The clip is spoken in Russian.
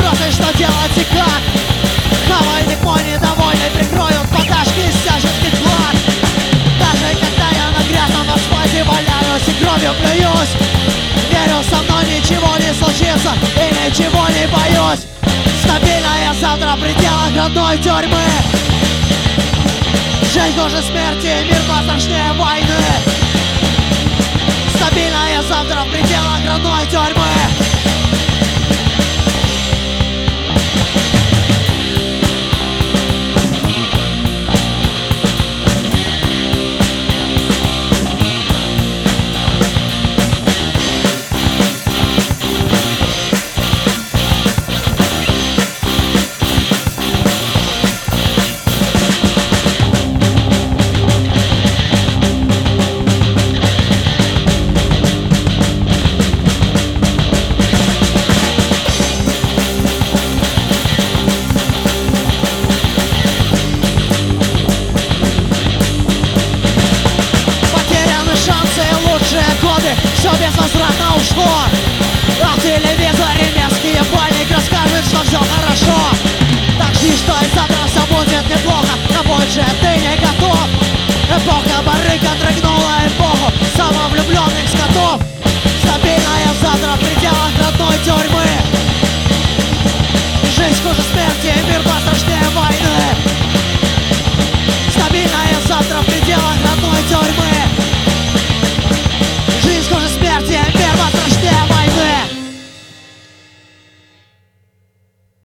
вопросы, что делать и как. Хавай никто недовольный, прикроют подашки и сяжет вклад. Даже когда я на грязном асфальте валяюсь и кровью плююсь, верю, со мной ничего не случится и ничего не боюсь. Стабильная завтра в пределах родной тюрьмы. Жизнь хуже смерти, мир пострашнее войны. Стабильная завтра в пределах родной тюрьмы. Все безвозвратно ушло. А в телевизоре мерзкие бальник расскажет, что все хорошо. Так жди, что и завтра все будет неплохо, но больше ты не готов. Эпоха барыга дрыгнула